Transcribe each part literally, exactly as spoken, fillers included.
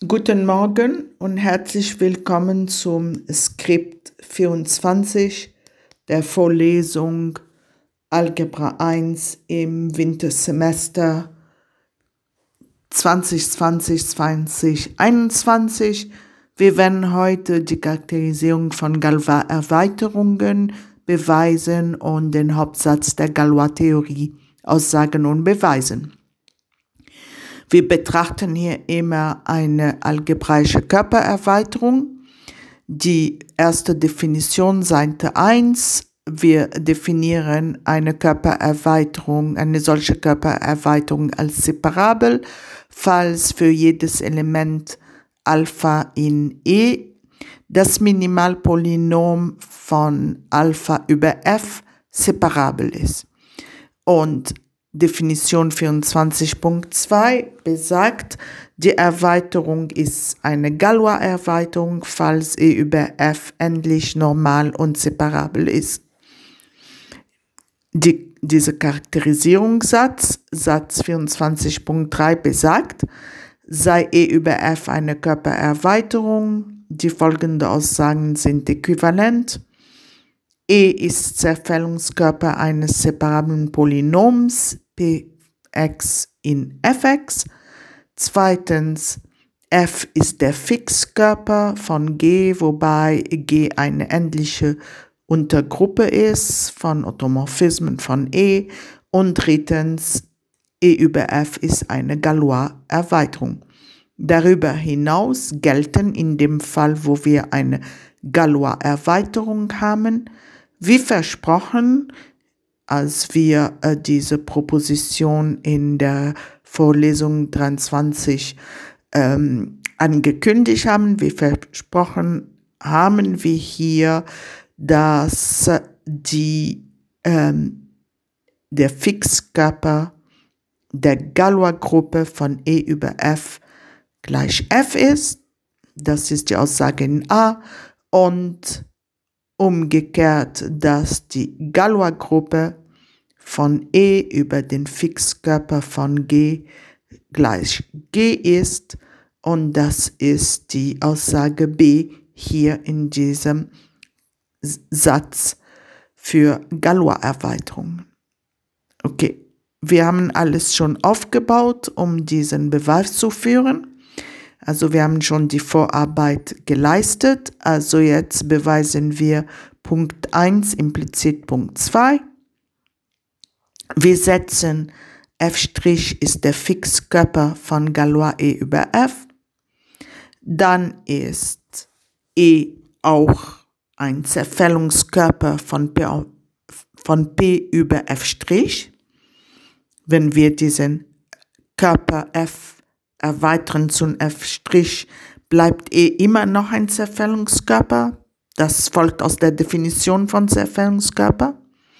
Guten Morgen und herzlich willkommen zum Skript vierundzwanzig der Vorlesung Algebra eins im Wintersemester zwanzig zwanzig zwanzig einundzwanzig. Wir werden heute die Charakterisierung von Galois-Erweiterungen beweisen und den Hauptsatz der Galois-Theorie aussagen und beweisen. Wir betrachten hier immer eine algebraische Körpererweiterung. Die erste Definition, Seite eins. Wir definieren eine Körpererweiterung, eine solche Körpererweiterung als separabel, falls für jedes Element Alpha in E das Minimalpolynom von Alpha über F separabel ist. Und Definition vierundzwanzig Punkt zwei besagt, die Erweiterung ist eine Galois-Erweiterung, falls E über F endlich normal und separabel ist. Die, dieser Charakterisierungssatz, Satz vierundzwanzig Punkt drei besagt, sei E über F eine Körpererweiterung, die folgenden Aussagen sind äquivalent. E ist Zerfällungskörper eines separablen Polynoms Px in Fx. Zweitens, F ist der Fixkörper von G, wobei G eine endliche Untergruppe ist von Automorphismen von E. Und drittens, E über F ist eine Galois-Erweiterung. Darüber hinaus gelten in dem Fall, wo wir eine Galois-Erweiterung haben, wie versprochen, als wir äh, diese Proposition in der Vorlesung dreiundzwanzig ähm, angekündigt haben, wie versprochen haben wir hier, dass die, ähm, der Fixkörper der Galois-Gruppe von E über F gleich F ist. Das ist die Aussage in A. Und umgekehrt, dass die Galois-Gruppe von E über den Fixkörper von G gleich G ist. Und das ist die Aussage B hier in diesem Satz für Galois-Erweiterungen. Okay, wir haben alles schon aufgebaut, um diesen Beweis zu führen. Also wir haben schon die Vorarbeit geleistet, also jetzt beweisen wir Punkt eins implizit Punkt zwei. Wir setzen F' ist der Fixkörper von Galois E über F. Dann ist E auch ein Zerfällungskörper von P, von P über F'. Wenn wir diesen Körper F erweitern zu F', bleibt E immer noch ein Zerfällungskörper. Das folgt aus der Definition von Zerfällungskörper.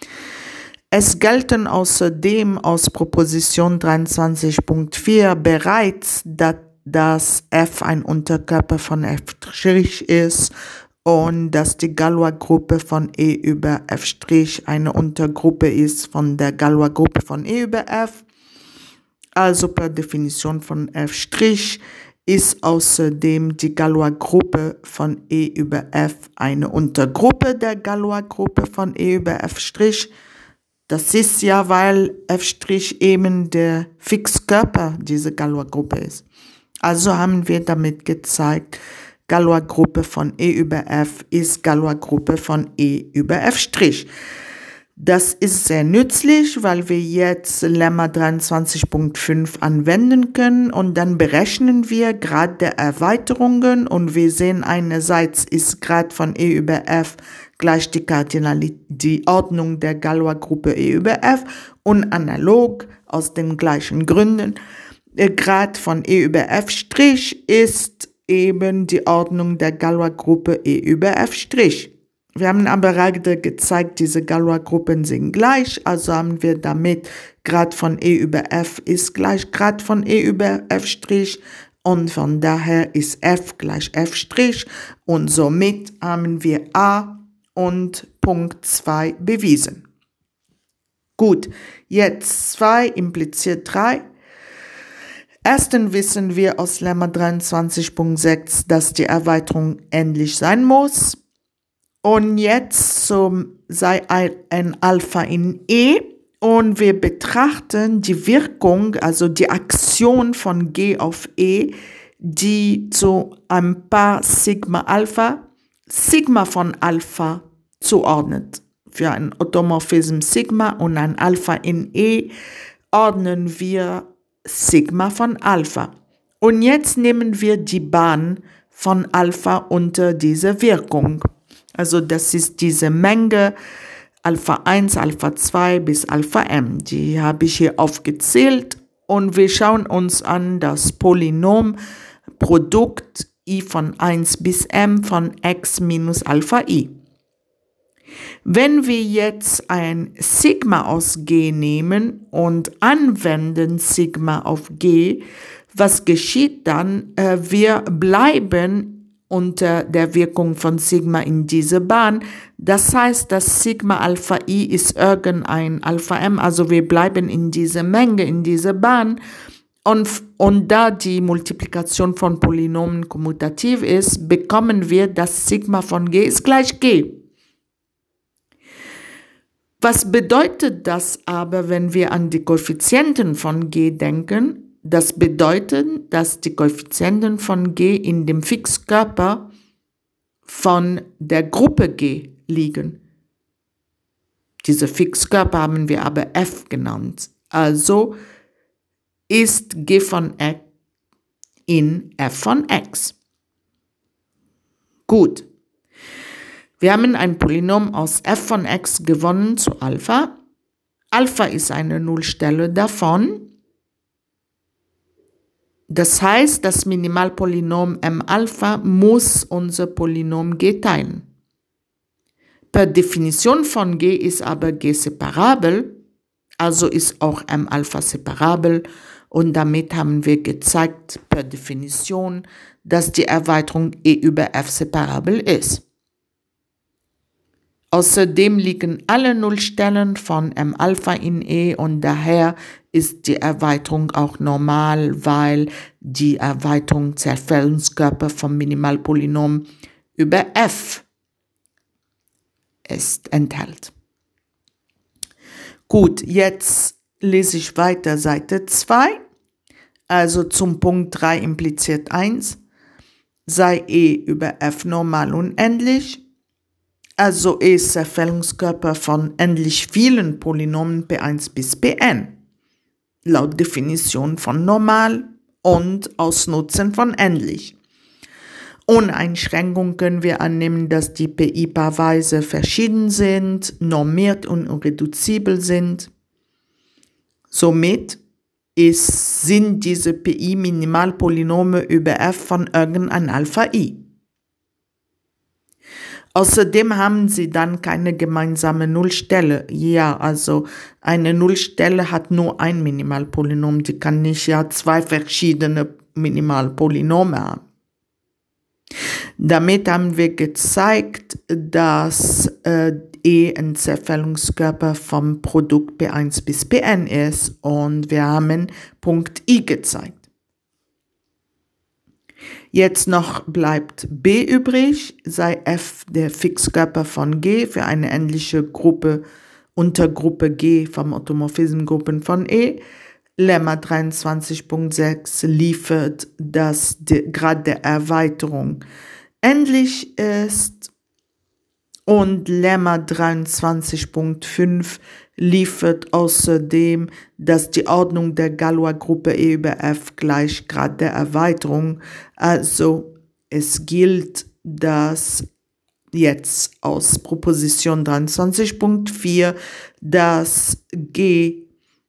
Es gelten außerdem aus Proposition dreiundzwanzig Punkt vier bereits, dass, dass F ein Unterkörper von F' ist und dass die Galois-Gruppe von E über F' eine Untergruppe ist von der Galois-Gruppe von E über F. Also per Definition von F' ist außerdem die Galois-Gruppe von E über F eine Untergruppe der Galois-Gruppe von E über F'. Das ist ja, weil F' eben der Fixkörper dieser Galois-Gruppe ist. Also haben wir damit gezeigt, Galois-Gruppe von E über F ist Galois-Gruppe von E über F'. Das ist sehr nützlich, weil wir jetzt Lemma dreiundzwanzig Punkt fünf anwenden können und dann berechnen wir Grad der Erweiterungen und wir sehen einerseits ist Grad von E über F gleich die Kardinalität, die Ordnung der Galois-Gruppe E über F und analog aus den gleichen Gründen Grad von E über F' ist eben die Ordnung der Galois-Gruppe E über F'. Wir haben aber gerade gezeigt, diese Galois-Gruppen sind gleich, also haben wir damit Grad von E über F ist gleich Grad von E über F' und von daher ist F gleich F' und somit haben wir A und Punkt zwei bewiesen. Gut, jetzt zwei impliziert drei. Erstens wissen wir aus Lemma dreiundzwanzig Punkt sechs, dass die Erweiterung endlich sein muss. Und jetzt zum, sei ein Alpha in E und wir betrachten die Wirkung, also die Aktion von G auf E, die zu einem Paar Sigma Alpha, Sigma von Alpha zuordnet. Für ein Automorphism Sigma und ein Alpha in E ordnen wir Sigma von Alpha. Und jetzt nehmen wir die Bahn von Alpha unter diese Wirkung. Also das ist diese Menge Alpha eins, Alpha zwei bis Alpha m. Die habe ich hier aufgezählt und wir schauen uns an das Polynom Produkt i von eins bis m von x minus Alpha i. Wenn wir jetzt ein Sigma aus G nehmen und anwenden Sigma auf G, was geschieht dann? Äh, wir bleiben unter der Wirkung von Sigma in dieser Bahn. Das heißt, dass Sigma Alpha i ist irgendein Alpha m, also wir bleiben in dieser Menge, in dieser Bahn. Und, und da die Multiplikation von Polynomen kommutativ ist, bekommen wir, dass Sigma von G ist gleich G. Was bedeutet das aber, wenn wir an die Koeffizienten von G denken? Das bedeutet, dass die Koeffizienten von G in dem Fixkörper von der Gruppe G liegen. Diese Fixkörper haben wir aber F genannt. Also ist G von X in F von X. Gut. Wir haben ein Polynom aus f von x gewonnen zu Alpha. Alpha ist eine Nullstelle davon. Das heißt, das Minimalpolynom m Alpha muss unser Polynom G teilen. Per Definition von G ist aber G separabel, also ist auch m Alpha separabel und damit haben wir gezeigt per Definition, dass die Erweiterung E über F separabel ist. Außerdem liegen alle Nullstellen von m Alpha in E und daher ist die Erweiterung auch normal, weil die Erweiterung Zerfallskörper vom Minimalpolynom über F ist, enthält. Gut, jetzt lese ich weiter Seite zwei. Also zum Punkt drei impliziert eins, sei E über F normal unendlich. Also E ist Zerfallskörper von endlich vielen Polynomen P eins bis Pn, laut Definition von normal und Ausnutzen von endlich. Ohne Einschränkung können wir annehmen, dass die P I paarweise verschieden sind, normiert und irreduzibel sind. Somit ist, sind diese P I Minimalpolynome über F von irgendein Alpha i. Außerdem haben sie dann keine gemeinsame Nullstelle. Ja, also eine Nullstelle hat nur ein Minimalpolynom, die kann nicht ja zwei verschiedene Minimalpolynome haben. Damit haben wir gezeigt, dass äh, E ein Zerfallskörper vom Produkt P eins bis Pn ist und wir haben Punkt I gezeigt. Jetzt noch bleibt B übrig, sei F der Fixkörper von G für eine endliche Gruppe, Untergruppe G vom Automorphismgruppen von E. Lemma dreiundzwanzig Punkt sechs liefert, dass der Grad der Erweiterung endlich ist und Lemma dreiundzwanzig Punkt fünf liefert außerdem, dass die Ordnung der Galois-Gruppe E über F gleich Grad der Erweiterung. Also es gilt, dass jetzt aus Proposition dreiundzwanzig Punkt vier, dass G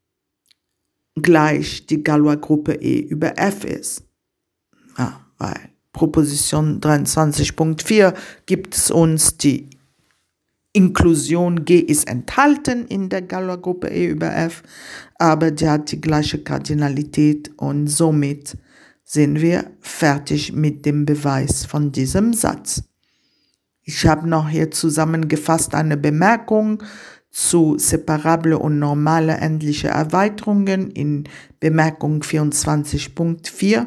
gleich die Galois-Gruppe E über F ist. Ah, weil Proposition dreiundzwanzig Punkt vier gibt es uns die Inklusion G ist enthalten in der Galois-Gruppe E über F, aber die hat die gleiche Kardinalität und somit sind wir fertig mit dem Beweis von diesem Satz. Ich habe noch hier zusammengefasst eine Bemerkung zu separable und normale endliche Erweiterungen in Bemerkung vierundzwanzig Punkt vier.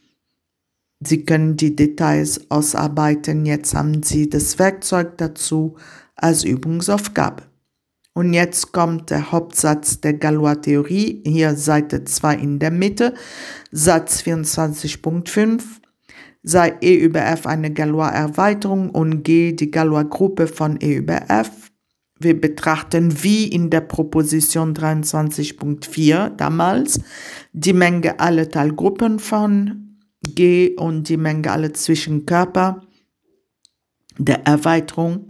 Sie können die Details ausarbeiten. Jetzt haben Sie das Werkzeug dazu als Übungsaufgabe. Und jetzt kommt der Hauptsatz der Galois-Theorie, hier Seite zwei in der Mitte, Satz vierundzwanzig Punkt fünf. Sei E über F eine Galois-Erweiterung und G die Galois-Gruppe von E über F. Wir betrachten wie in der Proposition dreiundzwanzig Punkt vier damals die Menge aller Teilgruppen von G und die Menge aller Zwischenkörper der Erweiterung.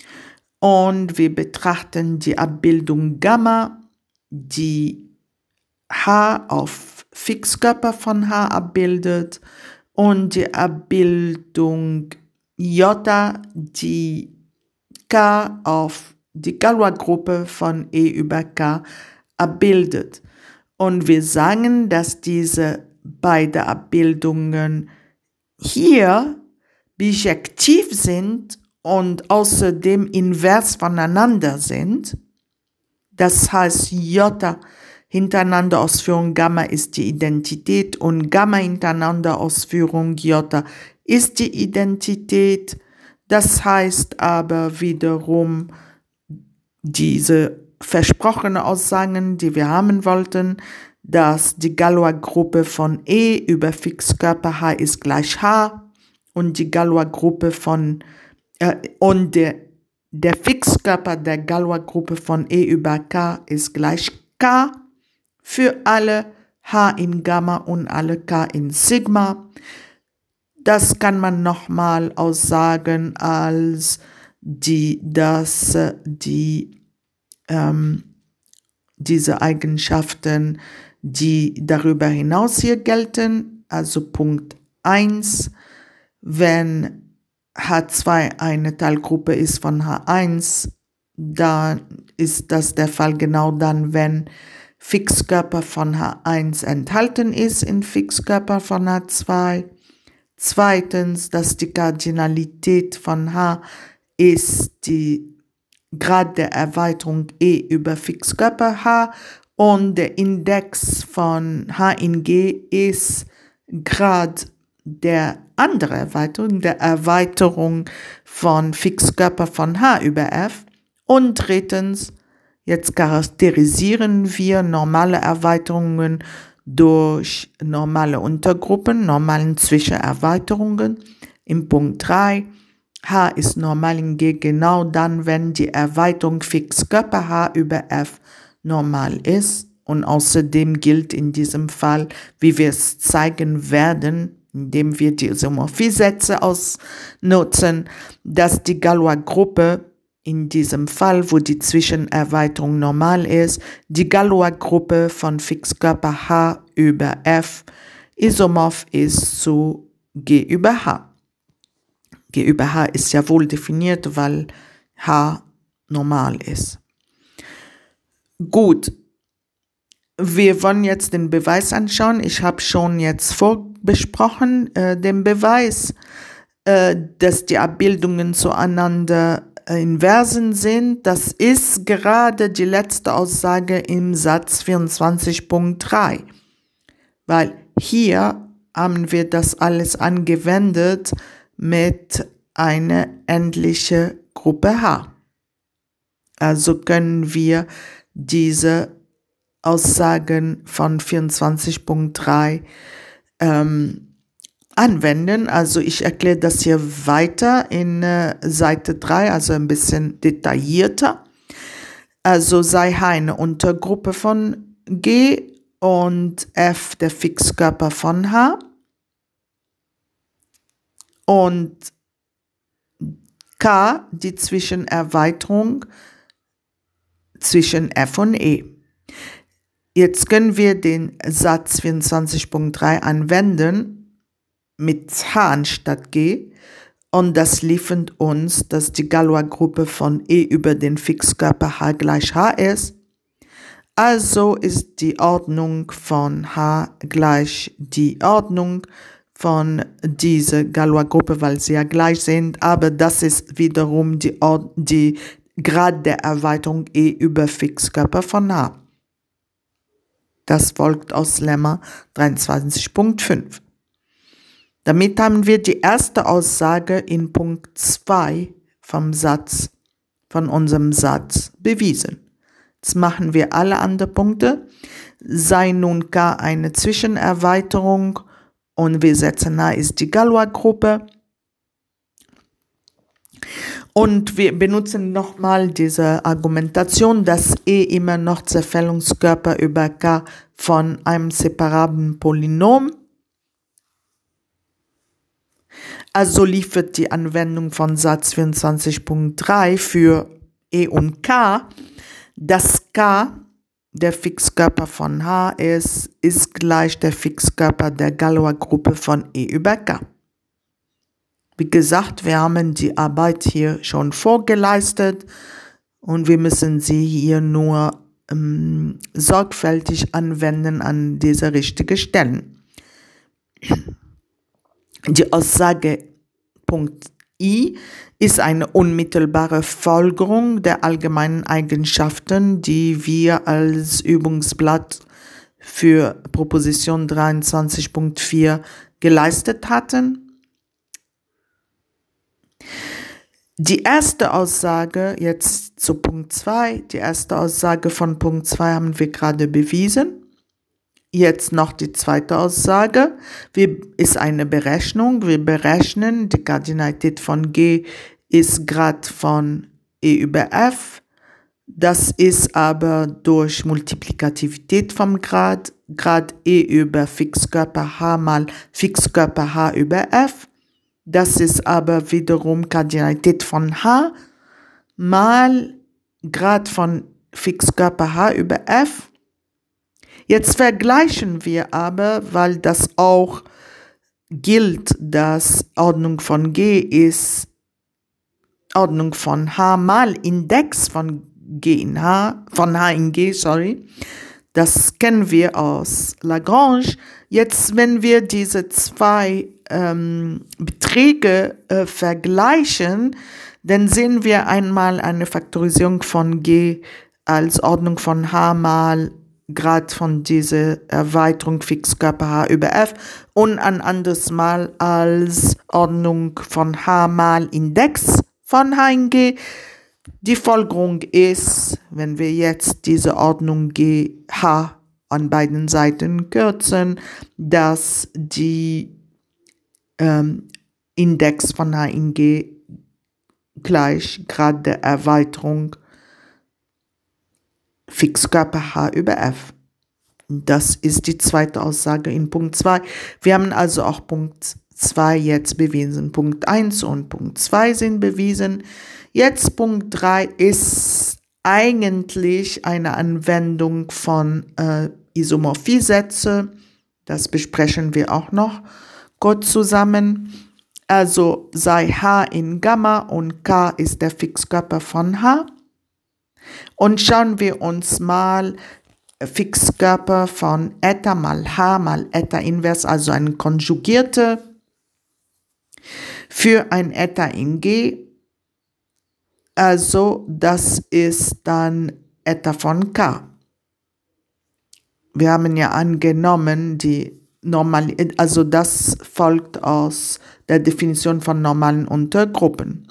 Und wir betrachten die Abbildung Gamma, die H auf Fixkörper von H abbildet, und die Abbildung J, die K auf die Galois-Gruppe von E über K abbildet. Und wir sagen, dass diese beiden Abbildungen hier bijektiv sind und außerdem invers voneinander sind. Das heißt, J hintereinander Ausführung Gamma ist die Identität und Gamma hintereinander Ausführung J ist die Identität. Das heißt aber wiederum, diese versprochene Aussagen, die wir haben wollten, dass die Galois-Gruppe von E über Fixkörper H ist gleich H und die Galois-Gruppe von äh, und der, der Fixkörper der Galois-Gruppe von E über K ist gleich K für alle H in Gamma und alle K in Sigma. Das kann man nochmal aussagen als die, dass die, ähm, diese Eigenschaften, die darüber hinaus hier gelten, also Punkt eins, wenn H zwei eine Teilgruppe ist von H eins, dann ist das der Fall genau dann, wenn Fixkörper von H eins enthalten ist in Fixkörper von H zwei. Zweitens, dass die Kardinalität von H ist die Grad der Erweiterung E über Fixkörper H und der Index von H in G ist Grad der andere Erweiterung, der Erweiterung von Fixkörper von H über F. Und drittens, jetzt charakterisieren wir normale Erweiterungen durch normale Untergruppen, normalen Zwischenerweiterungen. Im Punkt drei, H ist normal in G genau dann, wenn die Erweiterung Fixkörper H über F normal ist. Und außerdem gilt in diesem Fall, wie wir es zeigen werden, indem wir die Isomorphie-Sätze ausnutzen, dass die Galois-Gruppe in diesem Fall, wo die Zwischenerweiterung normal ist, die Galois-Gruppe von Fixkörper H über F isomorph ist zu G über H. G über H ist ja wohl definiert, weil H normal ist. Gut, wir wollen jetzt den Beweis anschauen. Ich habe schon jetzt vorbesprochen, äh, den Beweis, äh, dass die Abbildungen zueinander Inversen sind. Das ist gerade die letzte Aussage im Satz vierundzwanzig Punkt drei, weil hier haben wir das alles angewendet mit einer endlichen Gruppe H. Also können wir diese Aussagen von vierundzwanzig Punkt drei ähm, anwenden. Also ich erkläre das hier weiter in äh, Seite drei, also ein bisschen detaillierter. Also sei H eine Untergruppe von G und F der Fixkörper von H und K die Zwischenerweiterung zwischen F und E. Jetzt können wir den Satz vierundzwanzig Punkt drei anwenden mit H anstatt G und das liefert uns, dass die Galois-Gruppe von E über den Fixkörper H gleich H ist. Also ist die Ordnung von H gleich die Ordnung von dieser Galois-Gruppe, weil sie ja gleich sind, aber das ist wiederum die, Ord die Grad der Erweiterung E über Fixkörper von H. Das folgt aus Lemma dreiundzwanzig Punkt fünf. Damit haben wir die erste Aussage in Punkt zwei vom Satz, von unserem Satz bewiesen. Jetzt machen wir alle anderen Punkte. Sei nun K eine Zwischenerweiterung und W setzen H ist die Galois-Gruppe. Und wir benutzen nochmal diese Argumentation, dass E immer noch Zerfällungskörper über K von einem separablen Polynom. Also liefert die Anwendung von Satz vierundzwanzig Punkt drei für E und K, dass K der Fixkörper von H ist, ist gleich der Fixkörper der Galois-Gruppe von E über K. Wie gesagt, wir haben die Arbeit hier schon vorgeleistet und wir müssen sie hier nur ähm, sorgfältig anwenden an diese richtigen Stellen. Die Aussage Punkt I ist eine unmittelbare Folgerung der allgemeinen Eigenschaften, die wir als Übungsblatt für Proposition dreiundzwanzig Punkt vier geleistet hatten. Die erste Aussage, jetzt zu Punkt zwei, die erste Aussage von Punkt zwei haben wir gerade bewiesen. Jetzt noch die zweite Aussage, wir, ist eine Berechnung. Wir berechnen, die Kardinalität von G ist Grad von E über F. Das ist aber durch Multiplikativität vom Grad, Grad E über Fixkörper H mal Fixkörper H über F. Das ist aber wiederum Kardinalität von H mal Grad von Fixkörper H über F. Jetzt vergleichen wir aber, weil das auch gilt, dass Ordnung von G ist Ordnung von H mal Index von G in H, von H in G, sorry. Das kennen wir aus Lagrange. Jetzt, wenn wir diese zwei ähm, Beträge äh, vergleichen, dann sehen wir einmal eine Faktorisierung von G als Ordnung von H mal Grad von dieser Erweiterung Fixkörper H über F und ein anderes Mal als Ordnung von H mal Index von H in G. Die Folgerung ist, wenn wir jetzt diese Ordnung G H an beiden Seiten kürzen, dass die ähm, Index von H in G gleich Grad der Erweiterung Fixkörper H über F. Das ist die zweite Aussage in Punkt zwei. Wir haben also auch Punkt zwei jetzt bewiesen. Punkt eins und Punkt zwei sind bewiesen. Jetzt Punkt drei ist eigentlich eine Anwendung von äh, Isomorphiesätze. Das besprechen wir auch noch kurz zusammen. Also sei H in Gamma und K ist der Fixkörper von H. Und schauen wir uns mal Fixkörper von Eta mal H mal Eta invers, also eine konjugierte, für ein Eta in G. Also das ist dann Eta von K. Wir haben ja angenommen, die Normal, also das folgt aus der Definition von normalen Untergruppen.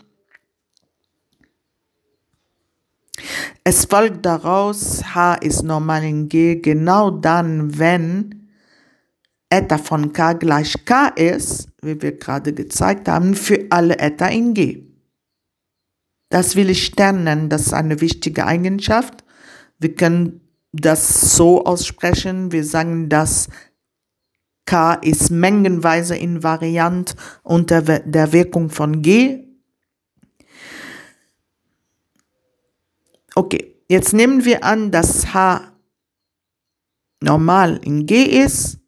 Es folgt daraus, H ist normal in G genau dann, wenn Eta von K gleich K ist, wie wir gerade gezeigt haben, für alle Eta in G. Das will ich Stern nennen, das ist eine wichtige Eigenschaft. Wir können das so aussprechen, wir sagen, dass K ist mengenweise invariant unter der Wirkung von G. Okay, jetzt nehmen wir an, dass H normal in G ist.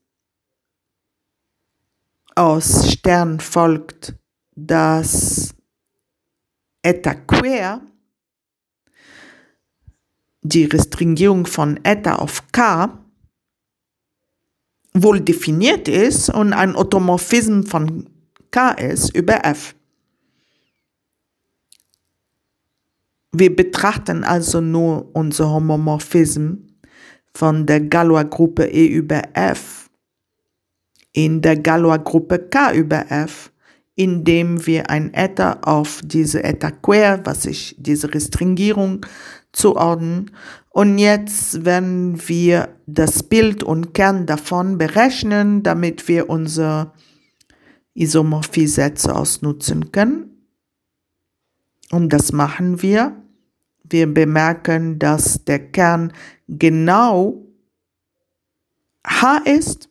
Aus Stern folgt, dass Eta quer, die Restringierung von Eta auf K, wohl definiert ist und ein Automorphismus von K ist über F. Wir betrachten also nur unser Homomorphism von der Galois-Gruppe E über F in der Galois-Gruppe K über F, indem wir ein Eta auf diese Eta quer, was ich diese Restringierung zuordnen. Und jetzt werden wir das Bild und Kern davon berechnen, damit wir unsere Isomorphie-Sätze ausnutzen können. Und das machen wir. Wir bemerken, dass der Kern genau H ist.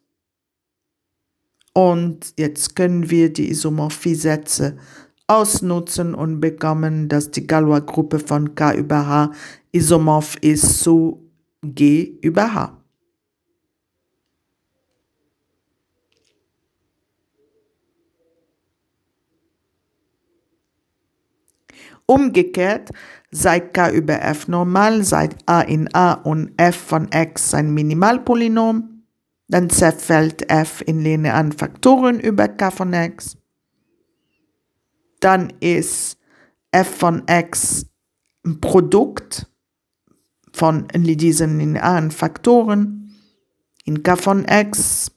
Und jetzt können wir die Isomorphie-Sätze ausnutzen und bekommen, dass die Galois-Gruppe von K über H isomorph ist zu G über H. Umgekehrt, sei K über F normal, sei A in A und F von X ein Minimalpolynom, dann zerfällt F in linearen Faktoren über K von X. Dann ist F von X ein Produkt von diesen linearen Faktoren in K von X,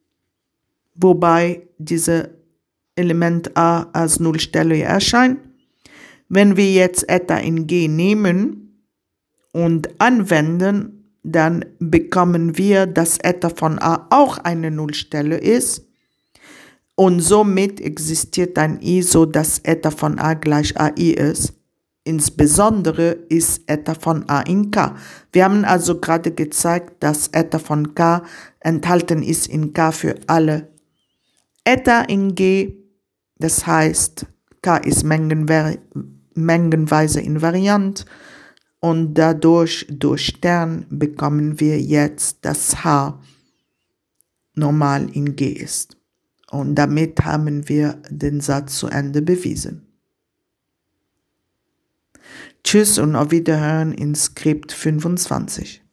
wobei dieses Element A als Nullstelle erscheint. Wenn wir jetzt Eta in G nehmen und anwenden, dann bekommen wir, dass Eta von A auch eine Nullstelle ist und somit existiert ein I, so dass Eta von A gleich A I ist. Insbesondere ist Eta von A in K. Wir haben also gerade gezeigt, dass Eta von K enthalten ist in K für alle Eta in G. Das heißt, K ist mengenver- mengenweise invariant. Und dadurch, durch Stern, bekommen wir jetzt, dass H normal in G ist. Und damit haben wir den Satz zu Ende bewiesen. Tschüss und auf Wiederhören in Skript fünfundzwanzig.